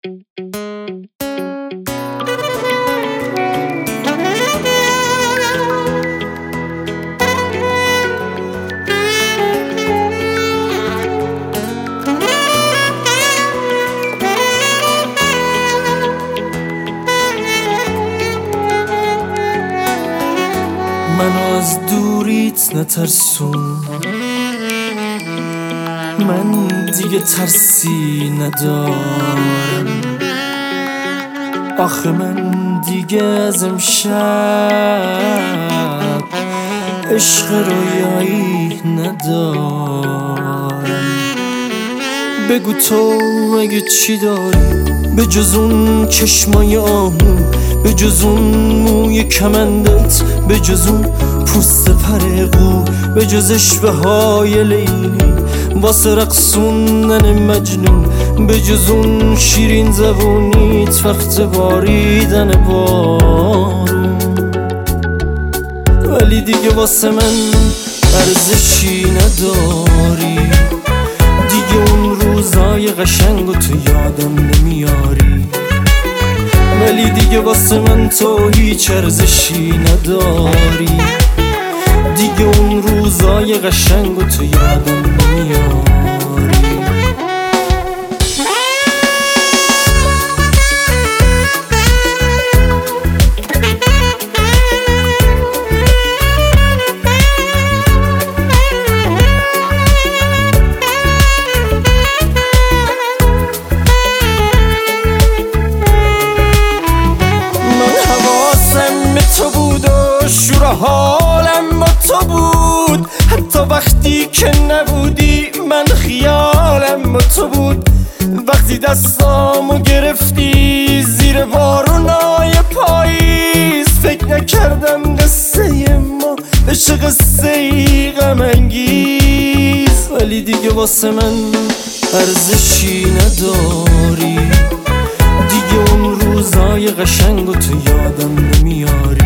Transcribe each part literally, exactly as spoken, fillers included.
منو از دوریت نترسون، من دیگه ترسی ندارم. آخه من دیگه از امشب عشق رویایی ندارم. بگو تو اگه چی داری به جز اون چشمای آهو، به جز اون موی کمندت، به جز اون پوست پرقو، به جز اشوه های لیلی واسه رقصوندن مجنون، به جز اون شیرین زبونیت وقت باریدن بارون. ولی دیگه واسه من ارزشی نداری، دیگه اون روزای قشنگو تو یادم نمیاری. ولی دیگه واسه من تو هیچ ارزشی نداری، دیگه اون روزای قشنگو تو یادم نمیاری. تو بود و شور حالم با تو بود، حتی وقتی که نبودی من خیالم با تو بود. وقتی دستامو گرفتی زیر بارونای پاییز، فکر نکردم قصه ما بشه قصه ای غم انگیز. ولی دیگه واسه من ارزشی نداری، دیگه اون روزای قشنگو تو یادم نمیاری.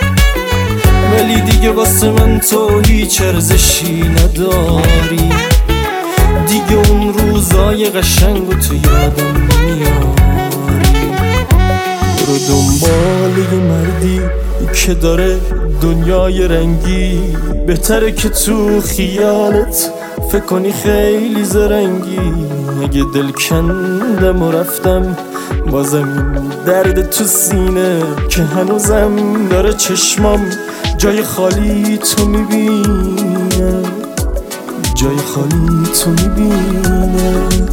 ولی دیگه واسه من تو هیچ ارزشی نداری، دیگه اون روزای قشنگو تو یادم نمیاری. برو دنبال یه مردی که داره دنیای رنگی، بهتره که تو خیالت فکر کنی خیلی زرنگی. اگه دل کندم و رفتم بازم این درد تو سینه که هنوزم داره چشمام جای خالی تو میبینه، جای خالی تو میبینه.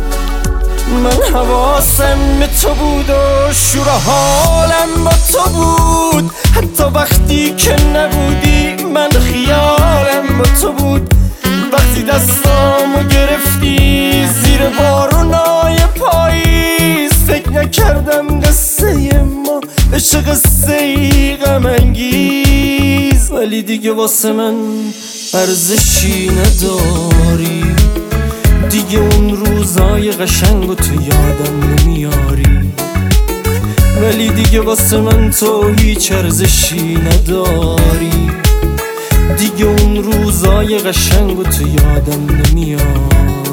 من حواسم به تو بود و شور حالم با تو بود، حتی وقتی که نبودی من خیالم با تو بود. وقتی دستامو گرفتی زیر بارونای پاییز، فکر نکردم قصه ما بشه قصه ای غم انگیز. ولی دیگه واسه من ارزشی نداری، دیگه اون روزای قشنگو تو یادم نمیاری. ولی دیگه واسه من تو هیچ ارزشی نداری، دیگه اون روزای قشنگو تو یادم نمیاری.